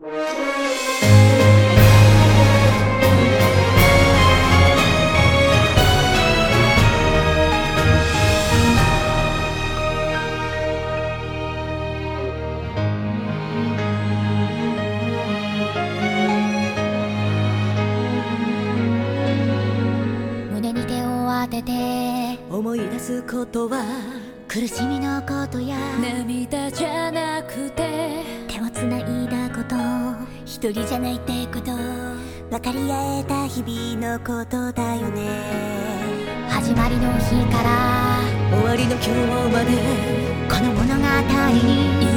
胸に手を当てて思い出すことは苦しみのことや涙じゃなくて手をつないだこと、一人じゃないってこと、分かり合えた日々のことだよね。始まりの日から終わりの今日までこの物語に